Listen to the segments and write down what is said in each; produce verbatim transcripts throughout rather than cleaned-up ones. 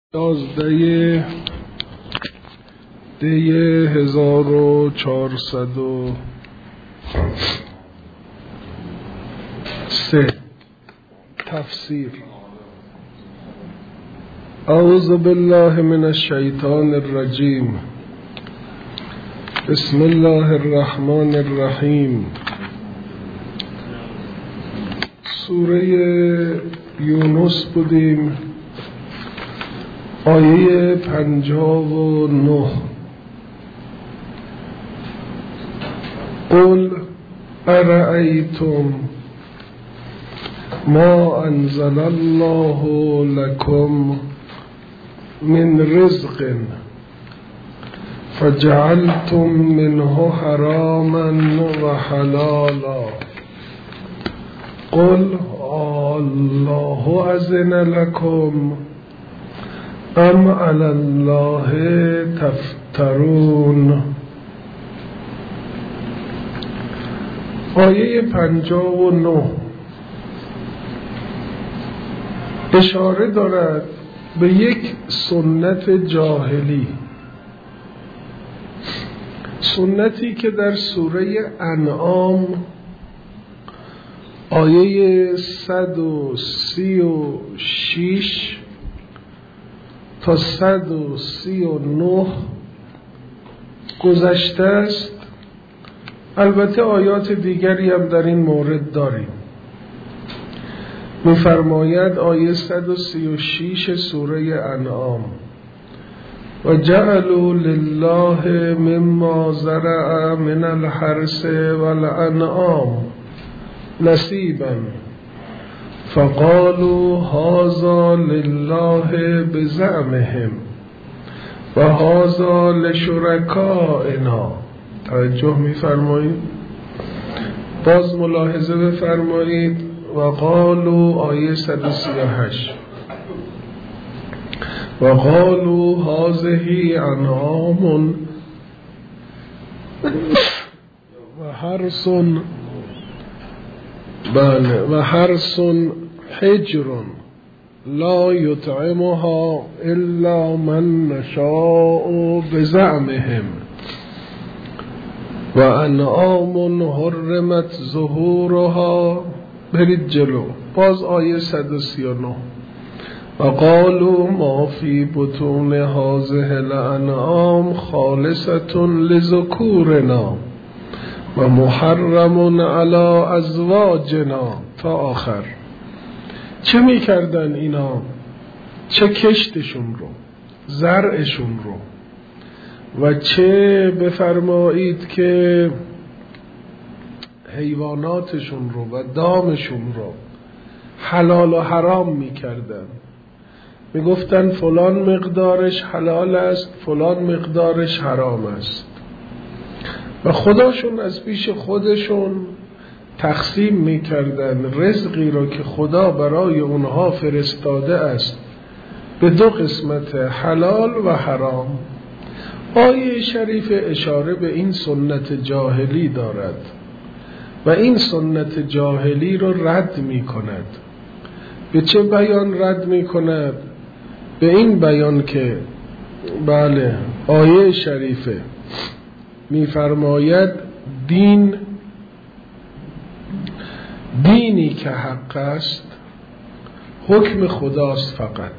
یازده دی هزار و چهارصد و سه تفسیر. اعوذ بالله من الشیطان الرجیم. بسم الله الرحمن الرحیم. سوره یونس بودیم، آیه پنجاه و نه. قل ارأیتم ما انزل الله لكم من رزق فجعلتم منه حراما وحلالا قل الله اذن لكم ام علی الله تفترون. آیه پنجاه و نه اشاره دارد به یک سنت جاهلی، سنتی که در سوره انعام آیه صد و سی و شش تا صد و سی و نه گذشته است. البته آیات دیگری هم در این مورد داریم. می‌فرماید آیه صد و سی و شش سوره انعام: و جعلوا لله مما زرع من الحرث والانعام نصیبا فقالوا هذا لله بزعمهم و هذا لشرکائنا. توجه می‌فرمایید، باز ملاحظه بفرمایید. و قالوا آیه صد و سی و هشت و قالوا هذه انعام و حرث بله و حرث حجر لا یطعمها الا من نشاء بزعمهم و انعام حرمت ظهورها. برید جلو، باز آیه صد و سی و نه: و قالوا ما فی بطون هذه الانعام خالصة لذکورنا و محرم علی ازواجنا تا آخر. چه میکردن اینا؟ چه کشتشون رو، زرعشون رو، و چه بفرمایید که حیواناتشون رو و دامشون رو حلال و حرام میکردن. میگفتن فلان مقدارش حلال است، فلان مقدارش حرام است، و خداشون از پیش خودشون تقسیم میکردن رزقی رو که خدا برای اونها فرستاده است به دو قسمت، حلال و حرام. آیه شریف اشاره به این سنت جاهلی دارد و این سنت جاهلی رو رد می کند. به چه بیان رد می کند؟ به این بیان که بله آیه شریفه می فرماید دین دینی که حق است حکم خداست فقط،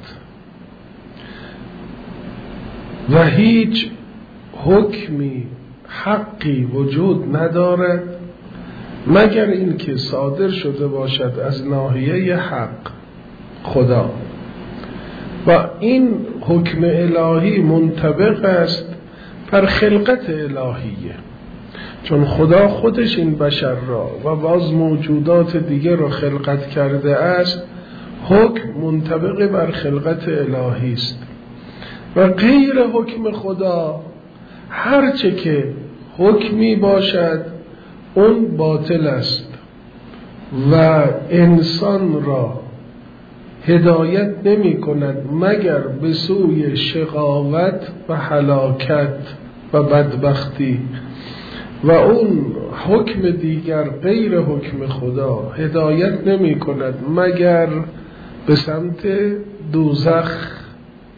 و هیچ حکمی حقی وجود ندارد مگر این که صادر شده باشد از ناحیه حق خدا، و این حکم الهی منطبق است بر خلقت الهیه، چون خدا خودش این بشر را و باز موجودات دیگر را خلقت کرده است. حکم منطبق بر خلقت الهی است و غیر حکم خدا هرچه که حکمی باشد اون باطل است و انسان را هدایت نمی کند مگر به سوی شقاوت و هلاکت و بدبختی، و اون حکم دیگر غیر حکم خدا هدایت نمی کند مگر به سمت دوزخ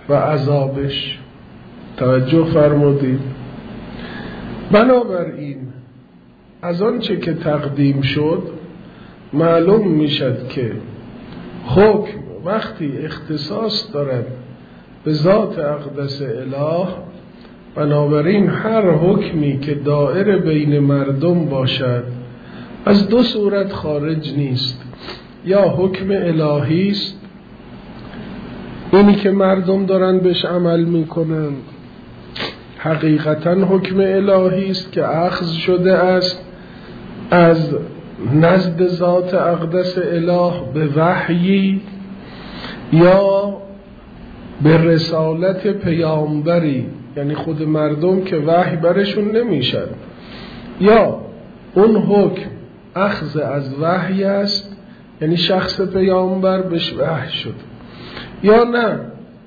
و عذابش. توجه فرمودید. بنابراین از آنچه که تقدیم شد معلوم میشد که حکم وقتی اختصاص دارد به ذات اقدس اله، بنابراین هر حکمی که دائر بین مردم باشد از دو صورت خارج نیست. یا حکم الهی است، اینی که مردم دارن بهش عمل میکنن حقیقتا حکم الهی است که اخذ شده است از نزد ذات اقدس اله به وحی یا به رسالت پیامبری، یعنی خود مردم که وحی برشون نمیشد، یا اون حکم اخذ از وحی است، یعنی شخص پیامبر بهش وحی شد، یا نه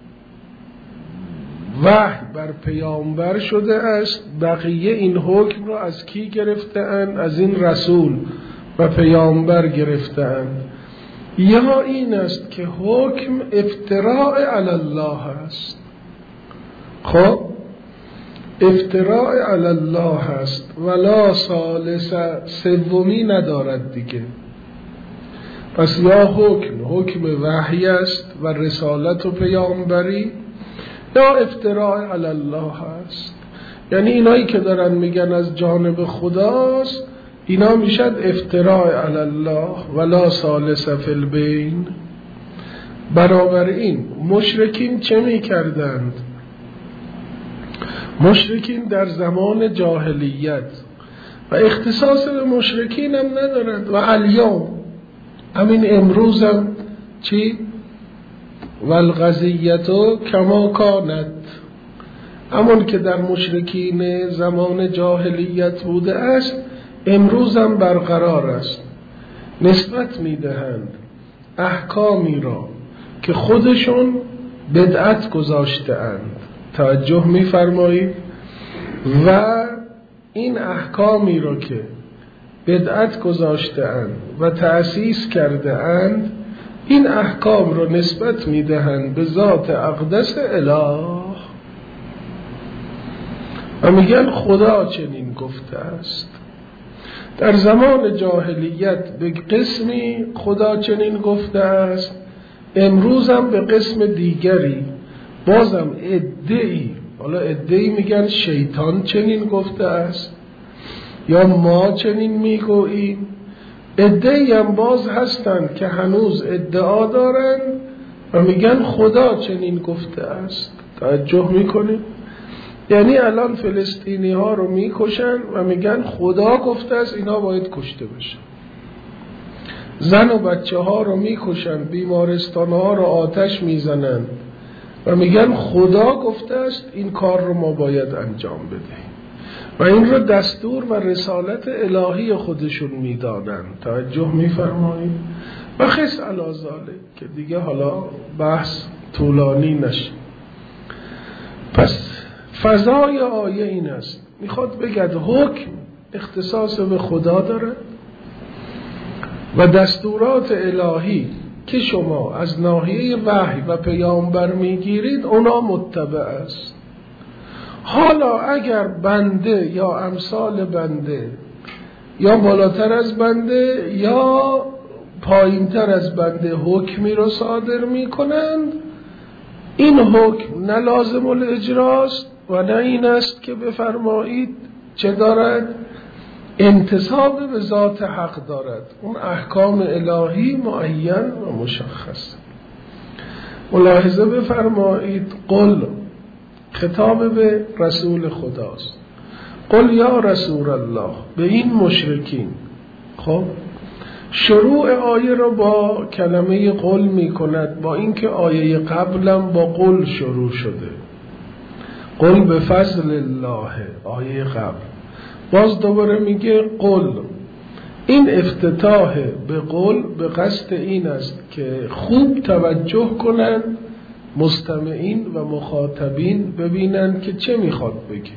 وحی بر پیامبر شده است، بقیه این حکم را از کی گرفته‌اند؟ از این رسول و پیامبر گرفته‌اند. یا این است که حکم افتراء علی الله است. خب افتراء علی الله است ولا ثالث، سومی ندارد دیگه. پس یا حکم حکم وحی است و رسالت و پیامبری، یا افتراء علی الله است. یعنی اینایی که دارن میگن از جانب خداست، اینا میشد افتراء علی الله ولا ثالث فی البین. برابر این مشرکین چه میکردند؟ مشرکین در زمان جاهلیت و اختصاص به مشرکین هم ندارند و الیوم همین امروز هم چی؟ والقضیتو کما کانت، همون که در مشرکین زمان جاهلیت بوده است امروز هم برقرار است. نسبت میدهند احکامی را که خودشون بدعت گذاشته اند. توجه میفرمایید؟ و این احکامی را که بدعت گذاشته اند و تأسیس کرده اند، این احکام را نسبت میدهند به ذات اقدس اله و میگن خدا چنین گفته است. در زمان جاهلیت به قسمی خدا چنین گفته است، امروز هم به قسم دیگری بازم عده‌ای، حالا عده‌ای میگن شیطان چنین گفته است یا ما چنین میگوییم، عده‌ای هم باز هستند که هنوز ادعا دارن و میگن خدا چنین گفته است. توجه میکنید؟ یعنی الان فلسطینی ها رو میکشن و میگن خدا گفته است اینا باید کشته بشن. زن و بچه ها رو میکشن، بیمارستان ها رو آتش میزنن و میگن خدا گفته است این کار رو ما باید انجام بدهیم و این رو دستور و رسالت الهی خودشون میدادن. توجه میفرمایید؟ و خس علی ذالک که دیگه حالا بحث طولانی نشه. پس فضای آیه این است، میخواد بگد حکم اختصاص به خدا داره و دستورات الهی که شما از ناحیه وحی و پیامبر میگیرید اونا متبع است. حالا اگر بنده یا امثال بنده یا بالاتر از بنده یا پایینتر از بنده حکمی رو صادر میکنند، این حکم نه لازم الاجراست و نه این است که بفرمایید چه دارد؟ انتساب به ذات حق دارد. اون احکام الهی معین و مشخص. ملاحظه بفرمایید قل خطاب به رسول خداست. قل یا رسول الله به این مشرکین. خب شروع آیه را با کلمه قل می کند، با اینکه آیه قبلم با قل شروع شده. قل به فضل الله، آیه قبل باز دوباره میگه قل. این افتتاح به قل به قصد این است که خوب توجه کنند مستمعین و مخاطبین، ببینند که چه میخواد بگه.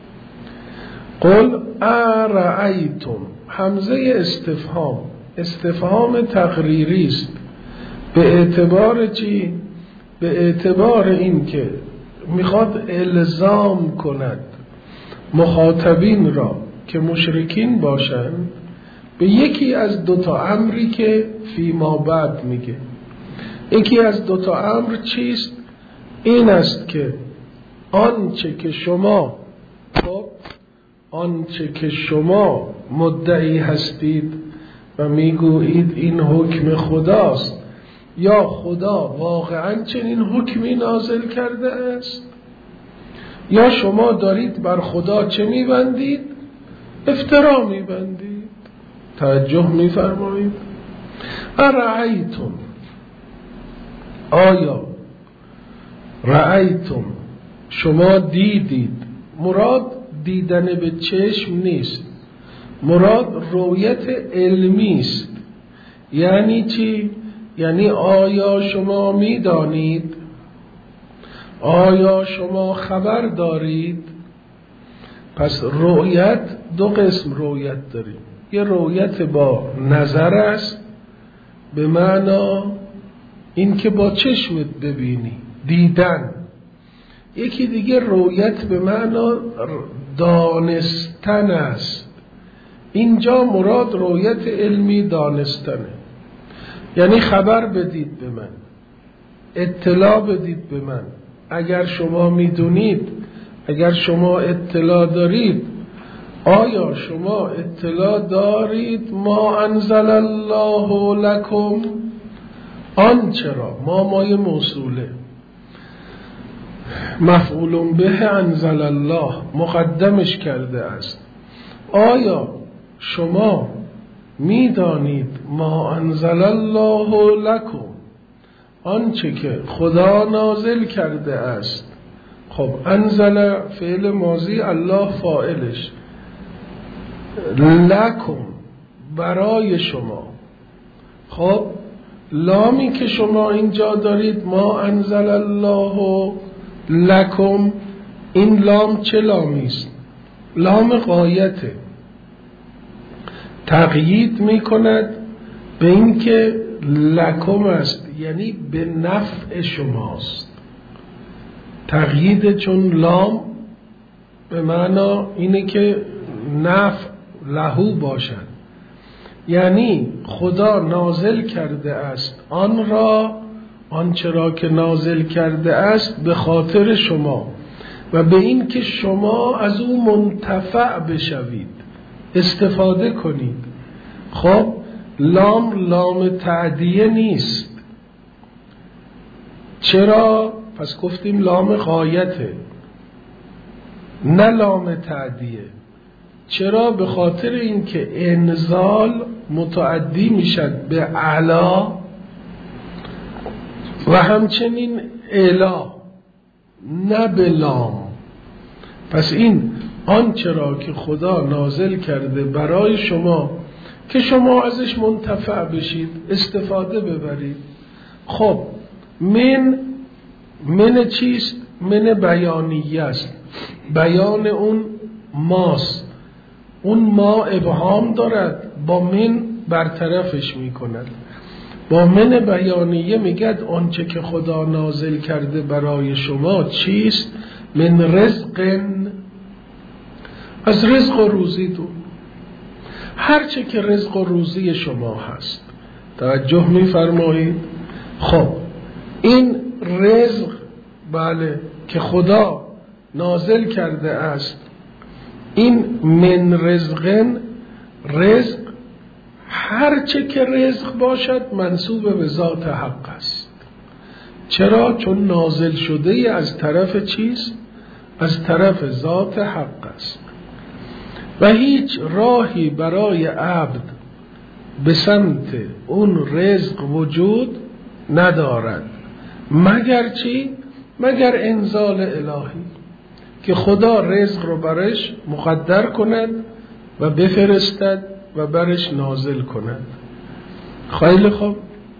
قل ارأیتم، همزه استفهام، استفهام تقریری است. به اعتبار چی؟ به اعتبار این که میخواد الزام کند مخاطبین را که مشرکین باشند به یکی از دوتا امری که فیما بعد میگه. یکی از دوتا امر چیست؟ این است که آنچه که شما خب آنچه که شما مدعی هستید و میگویید این حکم خداست یا خدا واقعا چنین حکمی نازل کرده است، یا شما دارید بر خدا چه میبندید؟ افترا میبندید. توجه میفرمایید؟ ارأیتم، آیا رأیتم شما دیدید؟ مراد دیدن به چشم نیست، مراد رؤیت علمی است. یعنی چی؟ یعنی آیا شما میدانید؟ آیا شما خبر دارید؟ پس رؤیت دو قسم رؤیت داریم. یه رؤیت با نظر است، به معنی این که با چشمت ببینی، دیدن. یکی دیگه رؤیت به معنی دانستن است. اینجا مراد رؤیت علمی دانستنه، یعنی خبر بدید به من، اطلاع بدید به من. اگر شما میدونید، اگر شما اطلاع دارید، آیا شما اطلاع دارید ما انزل الله لکم؟ آن چرا ما مای موصوله، مفعول به انزل الله مقدمش کرده است. آیا شما میدانید ما انزل الله لکم، آنچه که خدا نازل کرده است؟ خب انزل فعل ماضی، الله فاعلش، لکم برای شما. خب لامی که شما اینجا دارید ما انزل الله لکم، این لام چه لامی است؟ لام غایته، تقیید می کند به این که لکم است، یعنی به نفع شماست. تقیید چون لام به معنی اینه که نفع لهو باشد، یعنی خدا نازل کرده است آن را، آنچه را که نازل کرده است به خاطر شما و به این که شما از او منتفع بشوید، استفاده کنید. خب لام لام تعدیه نیست. چرا؟ پس گفتیم لام غایته نه لام تعدیه. چرا؟ به خاطر اینکه انزال متعدی میشد به علا و همچنین الا، نه به لام. پس این آنچه را که خدا نازل کرده برای شما که شما ازش منتفع بشید، استفاده ببرید. خب من من چیست؟ من بیانیه است، بیان اون ماست. اون ما ابهام دارد، با من برطرفش می کند. با من بیانیه میگد آنچه که خدا نازل کرده برای شما چیست؟ من رزق، از رزق و روزی دون، هرچه که رزق و روزی شما هست. توجه میفرمایید؟ خب این رزق بله که خدا نازل کرده است، این من رزقن، رزق هرچه که رزق باشد منسوب به ذات حق است. چرا؟ چون نازل شده از طرف چیست؟ از طرف ذات حق است و هیچ راهی برای عبد به سمت اون رزق وجود ندارد مگر چی؟ مگر انزال الهی، که خدا رزق رو برش مقدر کند و بفرستد و برش نازل کند. خیلی خوب،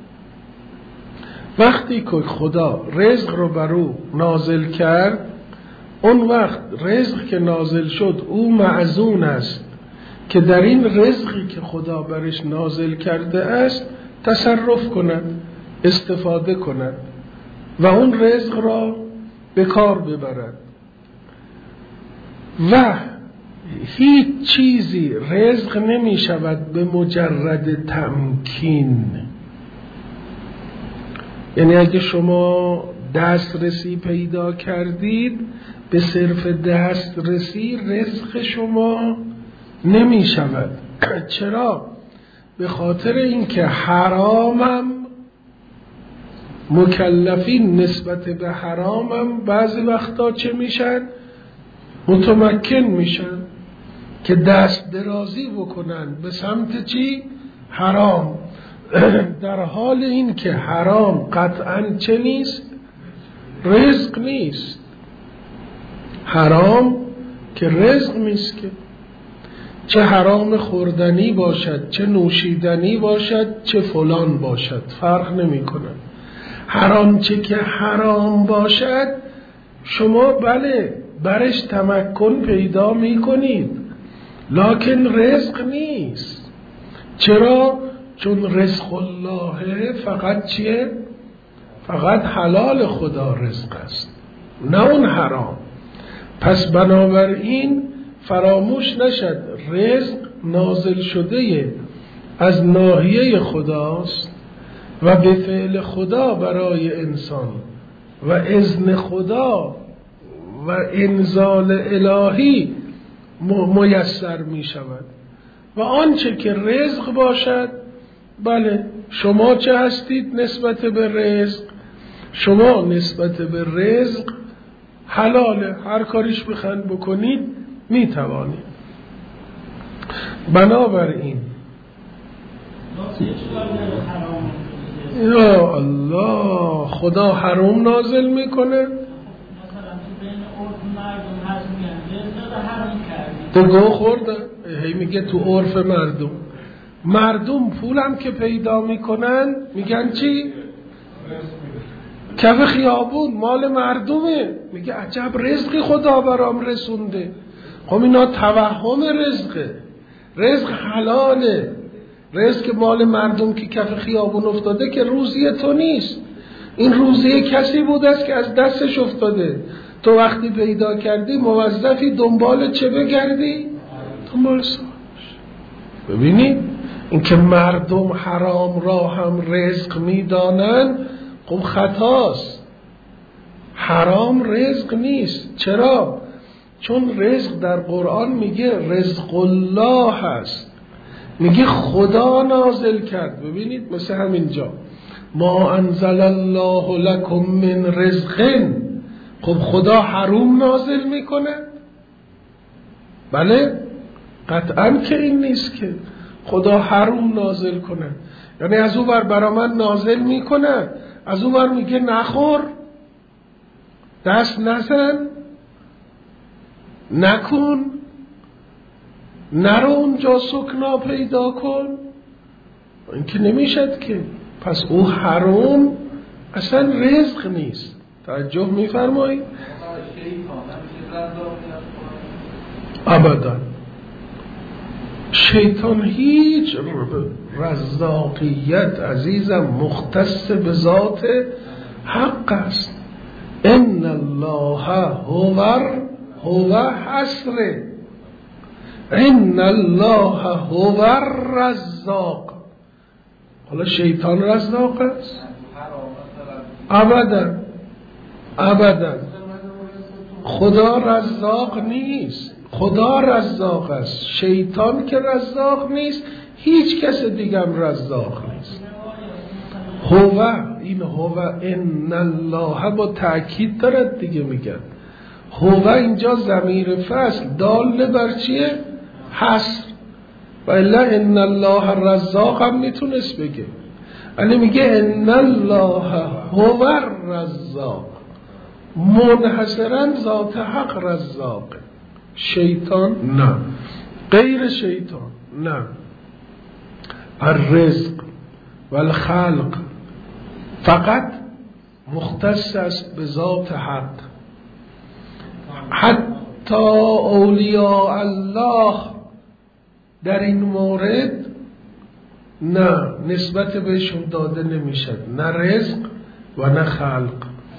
وقتی که خدا رزق رو بر او نازل کرد، اون وقت رزق که نازل شد او معزون است که در این رزقی که خدا برش نازل کرده است تصرف کند، استفاده کند. و اون رزق را به کار ببرد. و هیچ چیزی رزق نمی شود به مجرد تمکین. یعنی اگه شما دسترسی پیدا کردید، به صرف دسترسی رزق شما نمی شود. چرا؟ به خاطر اینکه حرامم، مکلفین نسبت به حرامم بعضی وقتا چه میشن؟ متمکن میشن که دست درازی بکنن به سمت چی؟ حرام. در حال این که حرام قطعاً چه نیست؟ رزق نیست. حرام که رزق نیست، که چه حرام خوردنی باشد، چه نوشیدنی باشد، چه فلان باشد، فرق نمی کنه. حرام چه که حرام باشد شما بله برش تمکن پیدا می کنید، لکن رزق نیست. چرا؟ چون رزق الله فقط چیه؟ فقط حلال خدا رزق است، نه اون حرام. پس بنابراین فراموش نشد رزق نازل شده از ناحیه خداست و به فعل خدا برای انسان و اذن خدا و انزال الهی میسر می شود. و آنچه که رزق باشد، بله شما چه هستید نسبت به رزق؟ شما نسبت به رزق حلاله، هر کاریش بخواید بکنید می توانید. بنابراین یا الله، خدا حرام نازل میکنه. تو گو خورده، هی میگه تو عرف مردم. مردم پولم که پیدا میکنن میگن چی؟ کف خیابون مال مردمه. میگه عجب رزقی خدا برام رسونده. خب اینا توهم رزقه. رزق حلاله. رزق مال مردم که کف خیابون افتاده که روزی تو نیست. این روزی کسی بود است که از دستش افتاده. تو وقتی پیدا کردی موظفی دنبال چه بگردی؟ دنبال صاحبش. ببینید این که مردم حرام را هم رزق میدانن، خب خطاست. حرام رزق نیست. چرا؟ چون رزق در قرآن میگه رزق الله هست، میگه خدا نازل کرد. ببینید مثل همینجا ما انزل الله لکم من رزق. خب خدا حرام نازل میکنه؟ بله قطعاً که این نیست که خدا حرام نازل کنه. یعنی از اون ور برا من نازل میکنه، از اون ور میگه نخور، دست نزن، نکن، نرو اونجا سکنا پیدا کن. این که نمیشد که. پس او حرام اصلا رزق نیست. توجه میفرمایید؟ ابدا شیطان هیچ رزاقیت عزیزم مختص به ذات حق است. ان الله هو هو حسره، ان الله هو الرزاق. حالا شیطان رزاق است؟ ابدا ابدا. خدا رزاق نیست، خدا رزاق است. شیطان که رزاق نیست، هیچ کس دیگه هم رزاق نیست. هو، این هو ان الله با تأکید دارد دیگه. میگن هو اینجا ضمیر فصل دال بر چیه؟ حصر. و الا ان الله الرزاق هم میتونست بگه، ولی میگه ان الله هو الرزاق، منحصرا ذات حق رزاق. شیطان نه، غیر شیطان نه. الرزق والخلق فقط مختص است به ذات حق. حتی اولیاء الله در این مورد نه، نسبت بهشون داده نمیشد، نه رزق و نه خلق.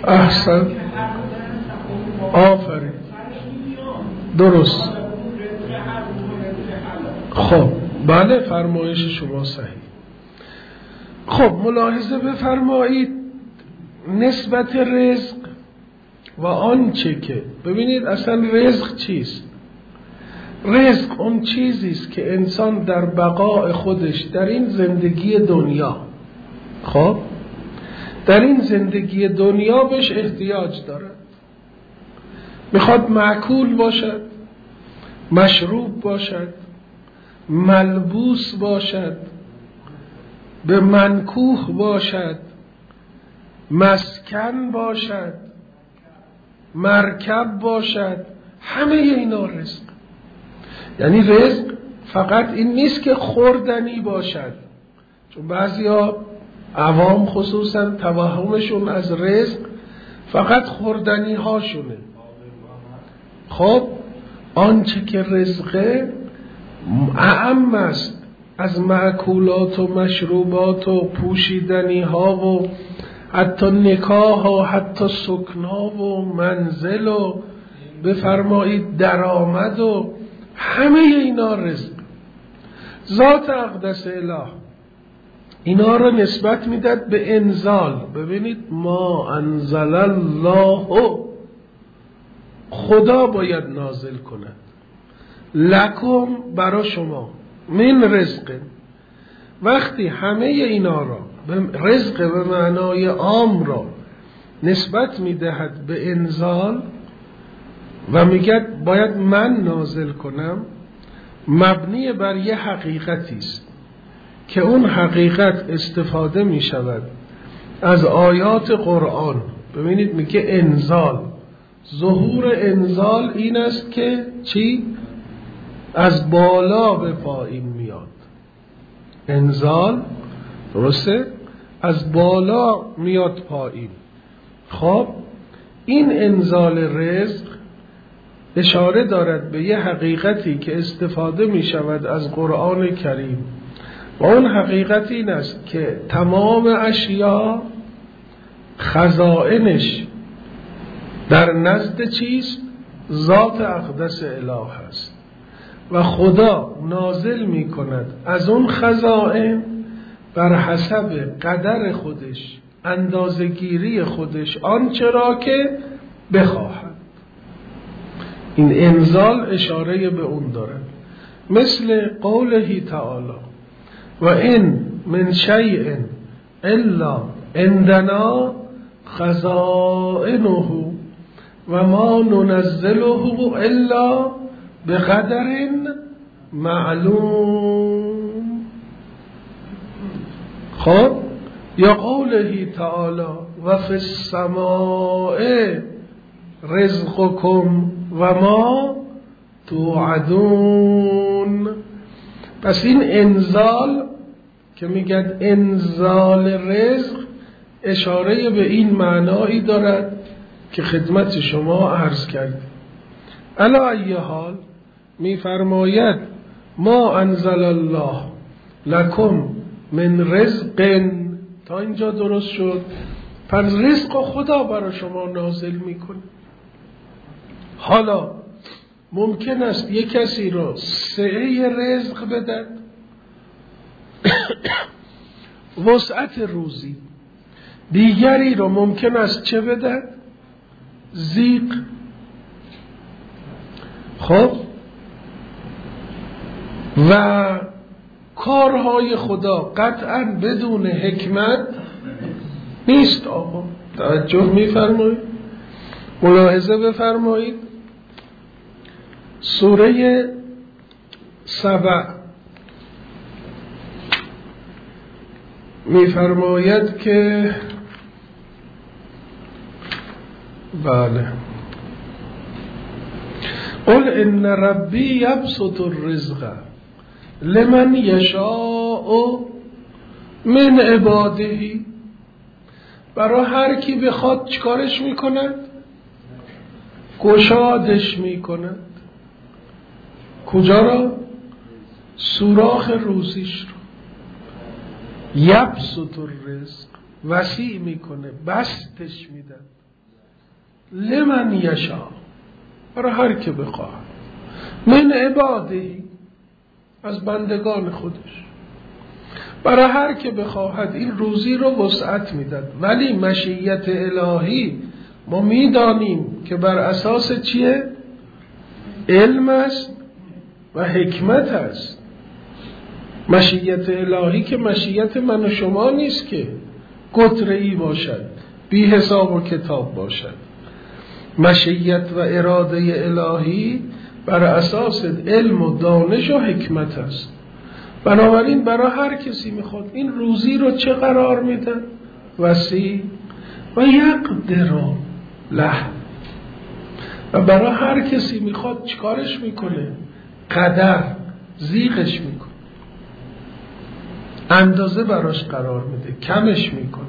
احسن، آفرین، درست. خب بله، فرمایش شما صحیح. خب ملاحظه بفرمایید نسبت رزق و آنچه که، ببینید اصلا رزق چیست؟ رزق اون چیزی است که انسان در بقای خودش در این زندگی دنیا، خب در این زندگی دنیا بهش احتیاج داره. میخواد مأکول باشد، مشروب باشد، ملبوس باشد، به منکوح باشد، مسکن باشد، مرکب باشد، همه اینا رزق. یعنی رزق فقط این نیست که خوردنی باشد، چون بعضیا عوام خصوصا توهمشون از رزق فقط خوردنی هاشونه. خب آنچه که رزقه اعم است از مأکولات و مشروبات و پوشیدنی ها و حتی نکاح و حتی سکنا و منزل و بفرمایید درآمد و همه اینا رزق. ذات اقدس اله اینا رو نسبت میداد به انزال. ببینید ما انزل الله، خدا باید نازل کند، لکم برا شما، من رزق. وقتی همه اینا را رزق به معنای عام را نسبت میدهد به انزال و میگه باید من نازل کنم، مبنی بر یه حقیقتی است که اون حقیقت استفاده میشود از آیات قرآن. ببینید میگه انزال، ظهور انزال این است که چی؟ از بالا به پایین میاد. انزال درسته؟ از بالا میاد پایین. خب این انزال رزق اشاره دارد به یه حقیقتی که استفاده می شود از قرآن کریم و اون حقیقت این است که تمام اشیا خزائنش در نزد چیست؟ ذات اقدس اله است و خدا نازل می کند از اون خزائن بر حسب قدر خودش، اندازه‌گیری خودش، آنچه را که بخواهد. این انزال اشاره به اون دارد، مثل قوله تعالی و این من شیء الا عندنا خزائنه و ما ننزله الا بقدر معلوم. خب یا قوله تعالی و فی السماء رزقکم و ما توعدون. پس این انزال که میگن انزال رزق اشاره به این معنایی دارد که خدمت شما عرض کردیم. علی ای حال میفرماید ما انزل الله لکم من رزق، تا اینجا درست شد. پس رزق خدا برای شما نازل میکنه. حالا ممکن است یک کسی را سعه رزق بدد، وسعت روزی. دیگری را ممکن است چه بدد؟ ضیق. خب و کارهای خدا قطعا بدون حکمت نیست. آقا توجه میفرمایید، ملاحظه بفرمایید. سوره سبع میفرماید که بله قل ان ربی یبسط الرزق لمن یشاء من عباده. برای هر کی بخواد چیکارش میکند؟ گشادش میکند. کجا را؟ سوراخ روزیش رو. یبسط الرزق، وسیع میکنه، بستش میدن. لمن یشاء، برای هر که بخواد، من عبادی، از بندگان خودش، برای هر که بخواهد این روزی رو وسعت میداد. ولی مشیت الهی ما میدانیم که بر اساس چیه؟ علم است و حکمت است. مشیت الهی که مشیت من و شما نیست که قطره‌ای باشد، بی حساب و کتاب باشد. مشیت و اراده الهی بر اساس علم و دانش و حکمت است. بنابراین برای هر کسی میخواد این روزی رو چه قرار میده؟ وسیع و یقدر له. و برای هر کسی میخواد چیکارش میکنه؟ قدر زیغش میکنه، اندازه براش قرار میده، کمش میکنه.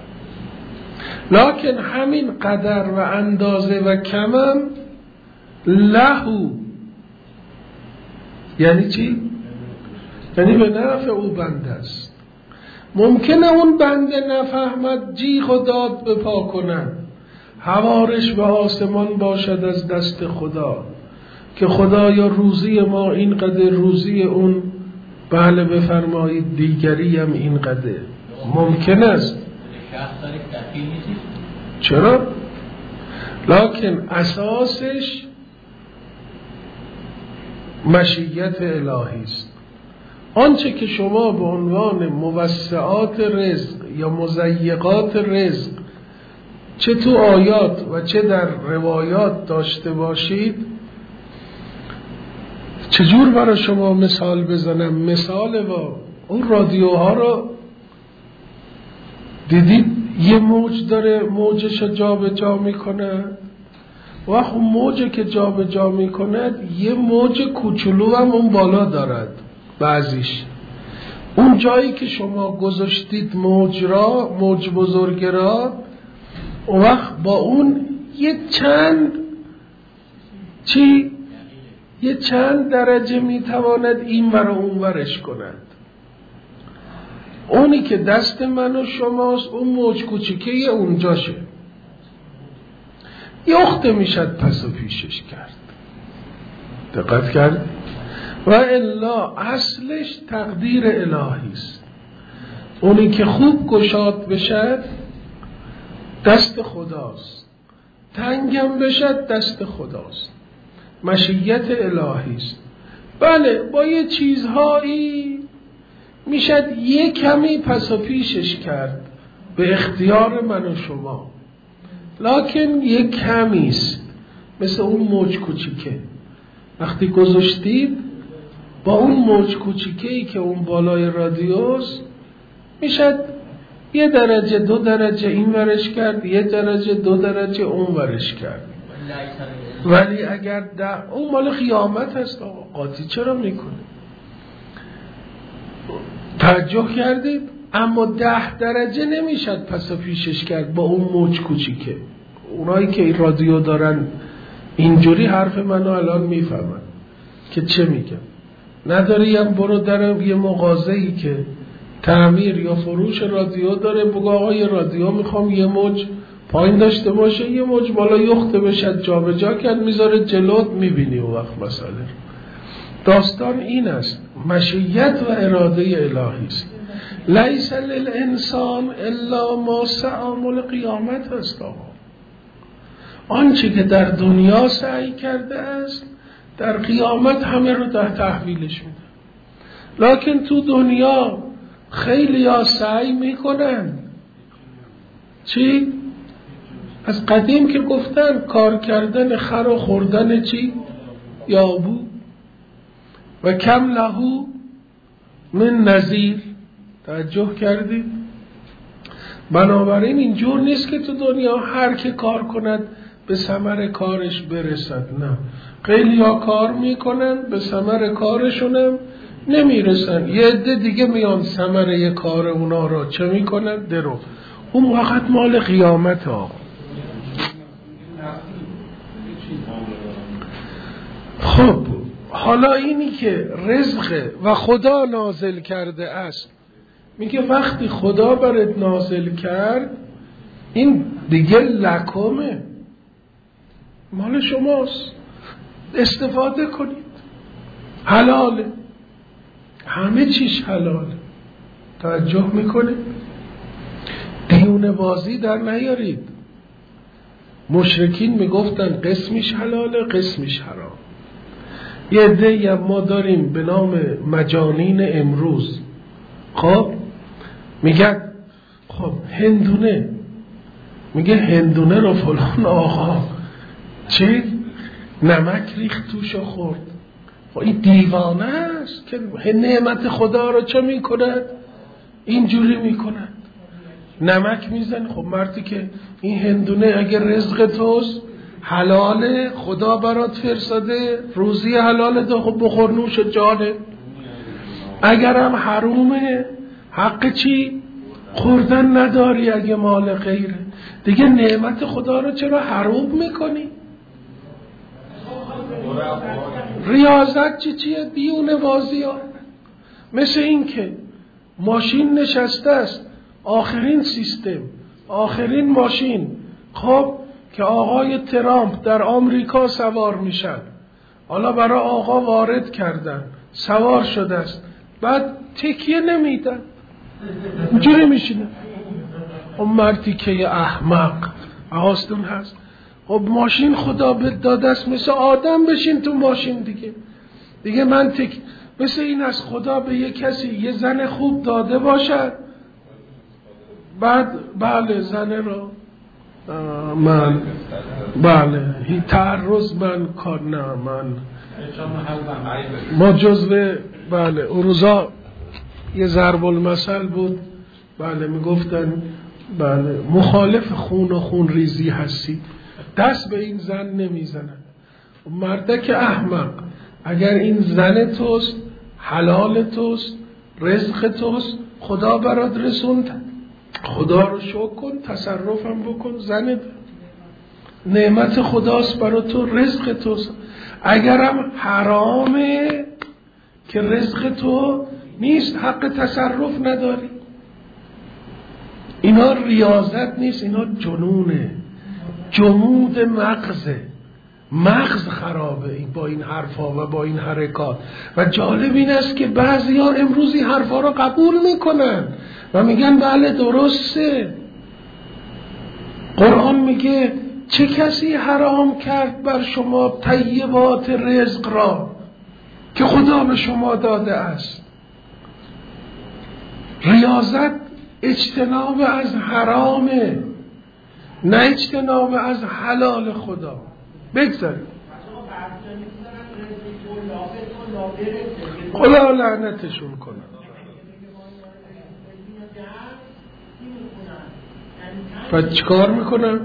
لکن همین قدر و اندازه و کمم لهو، یعنی چی؟ یعنی به نفع او بنده است. ممکنه اون بنده نفهمد، جیغ و داد بپا کند، حوارش به آسمان باشد از دست خدا که خدایا روزی ما اینقدر، روزی اون بله بفرمایید دیگری هم اینقدر. ممکن است. چرا؟ لکن اساسش مشیت الهی است. آنچه که شما به عنوان موسعات رزق یا مضیقات رزق چه تو آیات و چه در روایات داشته باشید، چجور برای شما مثال بزنم؟ مثال با اون رادیوها رو دیدید یه موج داره، موجش رو جا به جا میکنه، وقت اون موجه که جا به جا میکنه یه موج کوچولو هم اون بالا دارد. بعضیش اون جایی که شما گذاشتید موج را، موج بزرگ را، اون وقت با اون یه چند چی یه چند درجه میتواند این ور و اون ورش کند. اونی که دست من و شماست اون موج کوچیکه اونجاشه، یخته میشد پس و پیشش کرد. دقت کرد؟ و الا اصلش تقدیر الهی است. اونی که خوب گشاد بشد دست خداست، تنگم بشد دست خداست، مشیت الهی است. بله با یه چیزهایی میشد یه کمی پس و پیشش کرد به اختیار من و شما، لکن یه کمی است. مثل اون موج کوچیکه وقتی گذاشتید با اون موج کوچیکه‌ای که اون بالای رادیوست میشد یه درجه دو درجه این ورش کرد، یه درجه دو درجه اون ورش کرد. ولی اگر ده اون مال قیامت هست آقا، قاطی چرا میکنه؟ توجه کردید؟ اما ده درجه نمیشد پس و پیشش کرد با اون موج کوچیکه. اونایی که این رادیو دارن اینجوری حرف منو الان میفهمن که چه میگم. نداریم برو در یه مغازه‌ای که تعمیر یا فروش رادیو داره، بگو آقا یه رادیو میخوام یه موج پایین داشته باشه، یه موج بالا یخته بشه، جا به جا کرد میذاره جلوت، میبینی اون وقت مسئله. داستان این است، مشیت و اراده الهی است. لیس للانسان الا ما سعی، مال قیامت است آقا. آنچه که در دنیا سعی کرده است در قیامت همه رو در تحویلش میده. لکن تو دنیا خیلی ها سعی میکنن چی؟ از قدیم که گفتن کار کردن خر و خوردن چی؟ یابو و کم لهو من نظیر. توجه کردید؟ بنابراین اینجور نیست که تو دنیا هر که کار کند به ثمر کارش برسد. نه، خیلی ها کار میکنن به ثمر کارشونم نمیرسن. یه عده دیگه میان ثمره کار اونا را چه میکنن؟ درو. اون وقت مال قیامت ها. خب حالا اینی که رزق و خدا نازل کرده است، میگه وقتی خدا برات نازل کرد این دیگه لکمه، مال شماست، استفاده کنید، حلاله، همه چیش حلاله. توجه میکنه؟ دیونه بازی در نیارید. مشرکین میگفتن قسمیش حلاله قسمیش حرام. یه عده‌ای هم ما داریم به نام مجانین امروز، خب میگن خب هندونه، میگه هندونه رو فلان آقا چه نمک ریخت توش و خورد. این دیوانه است که نعمت خدا رو چه میکند؟ اینجوری میکند، نمک میزن. خب مردی که این هندونه اگر رزق توست حلاله، خدا برات فرستاده روزی حلاله ده، خب بخور نوش جانه. اگرم حرومه حق چی؟ خوردن نداری. اگه مال غیره دیگه نعمت خدا رو چرا حروم میکنی؟ ریاضت چی چیه؟ دیونه بازی ها. مثل این که ماشین نشسته است، آخرین سیستم، آخرین ماشین، خب که آقای ترامپ در آمریکا سوار میشن، حالا برای آقا وارد کردن، سوار شده است، بعد تکیه نمیدن، اینجوری میشینه. اون مردی که احمق آستون هست. خب ماشین خدا به داده است مثل آدم بشین تو ماشین دیگه. دیگه من تک مثل این از خدا به یه کسی یه زن خوب داده باشد، بعد بله زنه رو من بله هی تعرض من کار نه من ما جزو بله اون روزا یه ضرب المثل بود، بله میگفتن بله مخالف خون و خون ریزی هستی، دست به این زن نمیزنن. مردک احمق، اگر این زن توست، حلال توست، رزق توست، خدا برات رسوند، خدا رو شکر کن، تصرفم بکن، زنت نعمت خداست برای تو، رزق توست. اگرم حرامه که رزق تو نیست، حق تصرف نداری. اینا ریاضت نیست، اینا جنونه، جمود مغزه. مغز خرابه با این حرفا و با این حرکات. و جالب این است که بعضی ها امروز این حرفا را قبول میکنن و میگن بله درسته. قرآن میگه چه کسی حرام کرد بر شما طیبات رزق را که خدا به شما داده است. ریاضت اجتناب از حرامه، نه اجتناب از حلال خدا. بگذاریم خدا لعنتشون کنه. و چیکار میکنن؟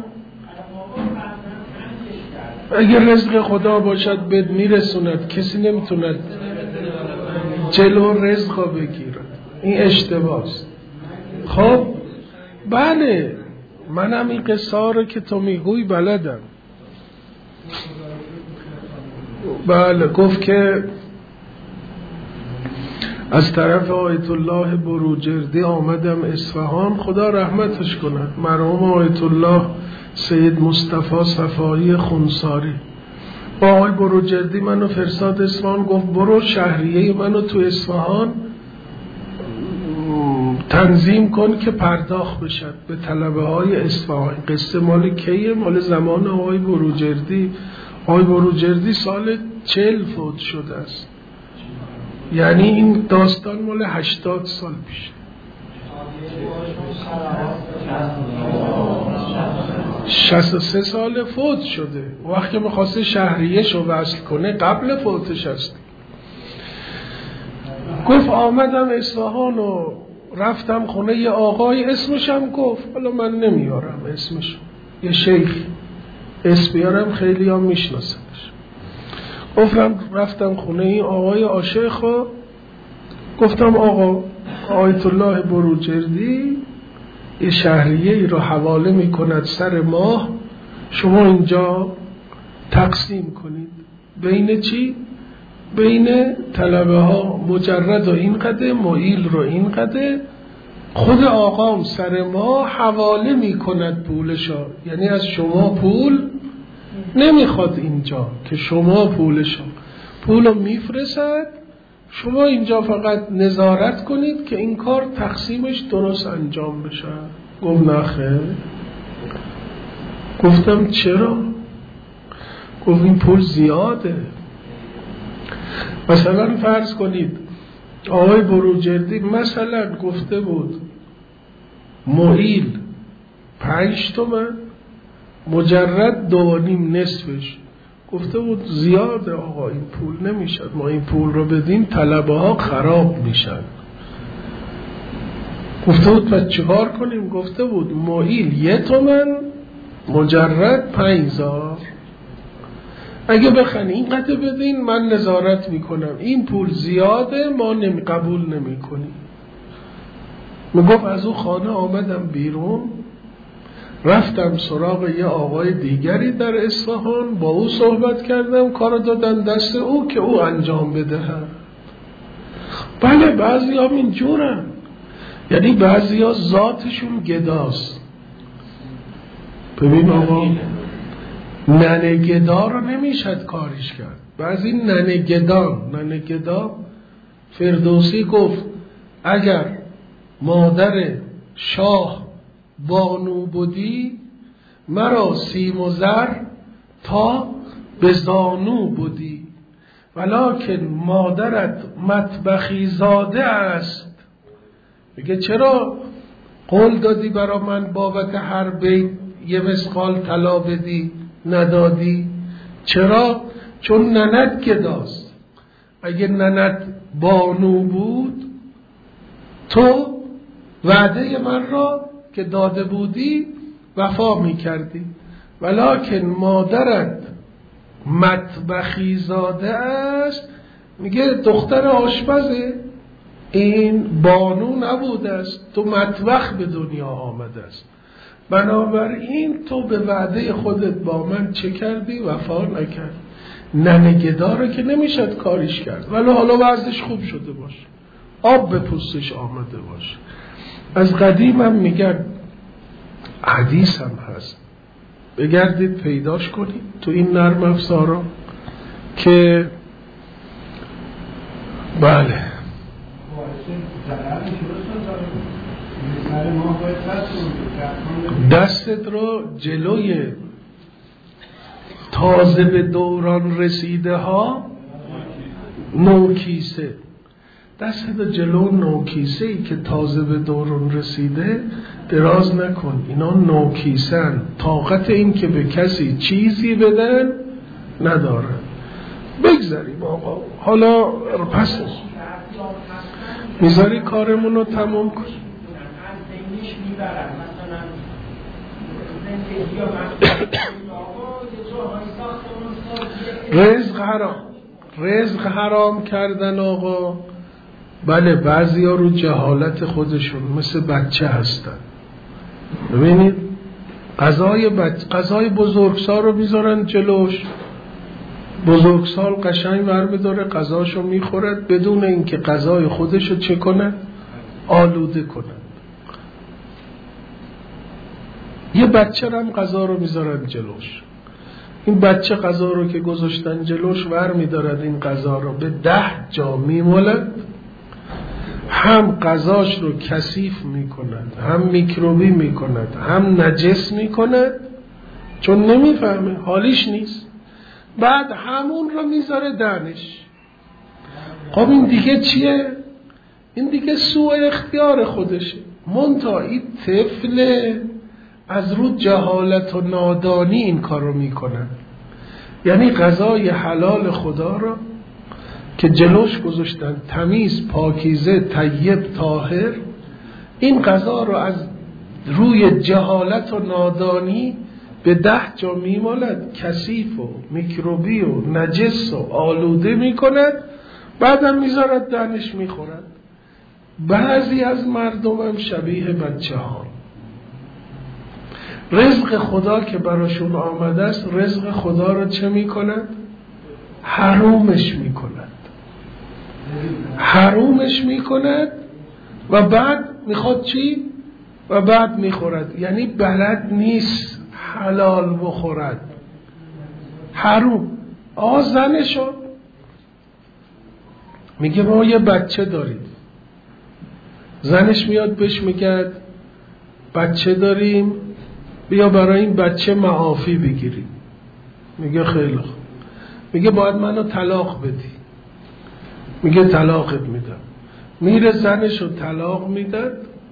اگر رزق خدا باشد بهت میرسوند، کسی نمیتوند جلو رزق بگیرد. این اشتباه است. خب بله منم این قصه رو که تو میگوی بلدم. بله گفت که از طرف آیت الله بروجردی آمدم اصفهان، خدا رحمتش کند، مرحوم آیت الله سید مصطفی صفایی خونساری. با آقای بروجردی منو فرستاد اصفهان، گفت برو شهریه منو تو اصفهان تنظیم کن که پرداخت بشد به طلبه های اصفهان. قصه مال کیه؟ مال زمان آقای بروجردی. آقای بروجردی سال چهل فوت شده است، یعنی این داستان مال هشتاد سال پیش. شصت و سه سال فوت شده. وقتی که میخواسته شهریه شو وصل کنه قبل فوتش است. گفت آمدم اصفهان و رفتم خونه یه آقای، اسمشم گفت، حالا من نمیارم اسمش، یه شیخ اسم بیارم خیلی هم میشناسمش. گفتم رفتم خونه این آقای عاشق و گفتم آقا آیت الله بروجردی یه شهریه ای رو حواله میکند سر ماه، شما اینجا تقسیم کنید بین چی؟ بین طلبه ها. مجرد رو این قده، معیل رو این قده. خود آقام سر ماه حواله میکند پولشو، یعنی از شما پول نمیخواد اینجا که شما پولشو پولو میفرستد، شما اینجا فقط نظارت کنید که این کار تقسیمش درست انجام بشه. گفت نخیر. گفتم چرا؟ گفت این پول زیاده. مثلا فرض کنید آقای بروجردی مثلا گفته بود معیل پنج تومن، مجرد دو نیم نصفش. گفته بود زیاده آقا، این پول نمیشد، ما این پول رو بدیم طلبه ها خراب میشن. گفته بود پس چیکار کنیم؟ گفته بود معیل یه تومن، مجرد پنجزار. اگه بخوانی این قطعه بدین من نظارت میکنم، این پول زیاده ما نمی قبول نمی کنیم. میگفت از اون خانه آمدم بیرون، رفتم سراغ یه آقای دیگری در اصفهان، با او صحبت کردم، کار دادن دست او که او انجام بده. بله بعضی هم اینجورن، یعنی بعضی ها ذاتشون گداست. ببین آقا ننه گدا رو نمیشد کارش کرد. بعضی ننه گدان، ننه گدا فردوسی گفت اگر مادر شاه بانو بودی، مرا سیم و زر تا به زانو بودی، ولکن مادرت مطبخی زاده است. میگه چرا قول دادی برا من بابت هر بیت یه مسقال طلا بدی ندادی؟ چرا؟ چون ننت گداست. اگه ننت بانو بود تو وعده من را که داده بودی وفا می کردی، ولکن مادرت مطبخی زاده است. میگه دختر آشپزه، این بانو نبوده است، تو مطبخ به دنیا آمده است. بنابراین تو به وعده خودت با من چه کردی؟ وفا نکرد. ننگدا رو که نمیشد کاریش کرد، ولی حالا وضعش خوب شده باشه، آب به پوستش آمده باشه. از قدیم هم میگن، حدیث هم هست، بگردید پیداش کنید تو این نرم افزارا که بله دستت رو جلوی تازه به دوران رسیده ها نوکیسه، دستت جلو نوکیسه ای که تازه به دوران رسیده دراز نکن. اینا نوکیسن، طاقت این که به کسی چیزی بدن ندارن. بگذاریم آقا، حالا پس میذاری کارمون رو تموم کن. رزق حرام، رزق حرام کردن آقا. بله بعضی ها رو جهالت خودشون مثل بچه هستن. ببینید غذای بچه، غذای بزرگسال رو میذارن جلوش، بزرگسال قشنگ ور بداره غذاشو میخورد بدون اینکه غذای خودشو چه کنه؟ آلوده کنه. یه بچه هم غذا رو میذارن جلوش، این بچه غذا رو که گذاشتن جلوش ور میدارد این غذا رو به ده جا میمولد، هم غذاش رو کثیف میکند، هم میکروبی میکند، هم نجس میکند، چون نمیفهمه حالیش نیست. بعد همون رو میذاره دهنش. خب این دیگه چیه؟ این دیگه سوء اختیار خودشه. منتها این طفل از رو جهالت و نادانی این کار رو میکنه. یعنی غذای حلال خدا رو که جلوش گذاشتن، تمیز، پاکیزه، طیب، طاهر، این غذا رو از روی جهالت و نادانی به ده جا میمالد، کثیف و میکروبی و نجس و آلوده میکند، بعدم میذارد دهنش میخورد. بعضی از مردم هم شبیه بچه ها، رزق خدا که براشون آمده است، رزق خدا رو چه میکند؟ حرومش میکند، حرومش میکند و بعد میخواد چی؟ و بعد میخورد. یعنی بلد نیست حلال بخورد. حروم. آقا زنشون میگه ما یه بچه داریم، زنش میاد بهش میگه بچه داریم، بیا برای این بچه معافی بگیریم. میگه خیلی خوب. میگه باید منو طلاق بدی. میگه طلاقت میدم. میره زنشو طلاق میداد،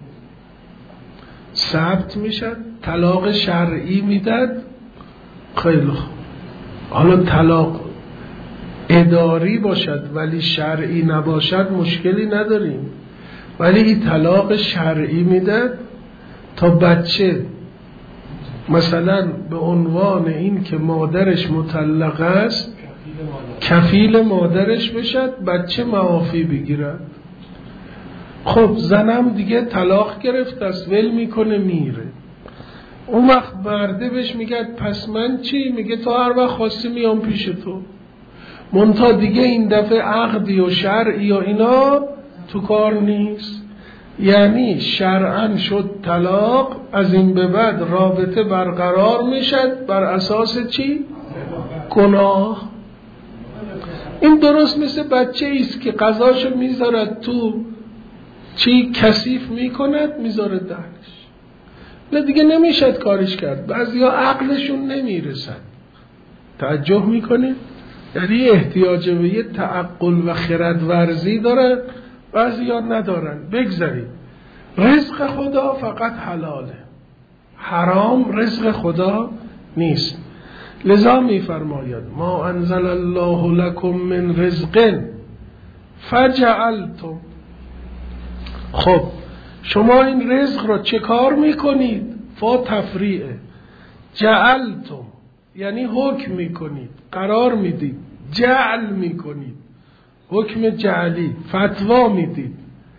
ثبت میشد، طلاق شرعی میداد. خیلی خوب. حالا طلاق اداری باشد ولی شرعی نباشد مشکلی نداریم، ولی این طلاق شرعی میداد تا بچه مثلا به عنوان این که مادرش مطلقه است کفیل مادرش بشد، بچه معافی بگیرد. خب زنم دیگه طلاق گرفت است، ول میکنه میره. اون وقت مرده بهش میگه پس من چی؟ میگه تو هر وقت خواستی میام پیش تو، منتها دیگه این دفعه عقدی و شرعی و اینا تو کار نیست. یعنی شرعاً شد طلاق، از این به بعد رابطه برقرار میشد بر اساس چی؟ گناه. این درست مثل بچه ایست که غذاشو میذارد تو چی کثیف میکند میذاره دهنش، نه دیگه نمیشد کارش کرد. بعضیا عقلشون نمیرسد. تعجب میکنید؟ یعنی احتیاج به یه تعقل و خرد ورزی داره، بعضیا ندارن. بگذارید. رزق خدا فقط حلاله، حرام رزق خدا نیست. لذا میفرماید ما انزل الله لکم من رزق فجعلتم. خب شما این رزق را چه کار میکنید؟ فا تفریعه. جعلتم یعنی حکم میکنید، قرار میدید، جعل میکنید، حکم جعلی، فتوا میدید.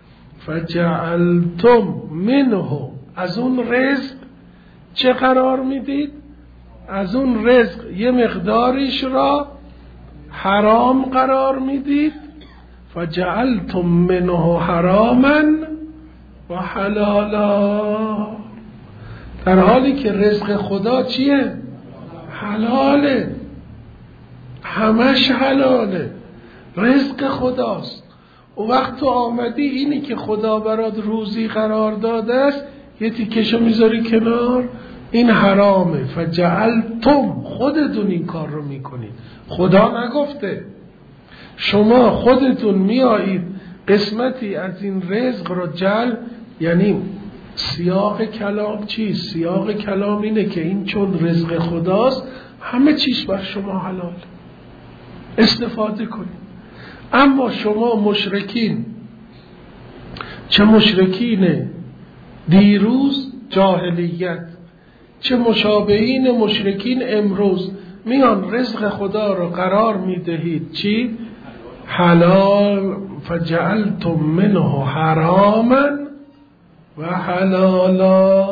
فجعلتم منه، از اون رزق چه قرار میدید؟ از اون رزق یه مقداریش را حرام قرار میدید. فجعلتم منه حراما و حلالا، در حالی که رزق خدا چیه؟ حلاله، همش حلاله، رزق خداست. و وقت تو آمدی اینی که خدا برات روزی قرار داده است یه تیکشو میذاری کنار، این حرامه. فجعلتم، خودتون این کار رو میکنید، خدا نگفته. شما خودتون میایید قسمتی از این رزق رو جل. یعنی سیاق کلام چیست؟ سیاق کلام اینه که این چون رزق خداست همه چیز بر شما حلال، استفاده کنید. اما شما مشرکین، چه مشرکین دیروز جاهلیت، چه مشابهین مشرکین امروز، میان رزق خدا رو قرار میدهید چی؟ حلال. فجعلتم منه حراما و حلالا،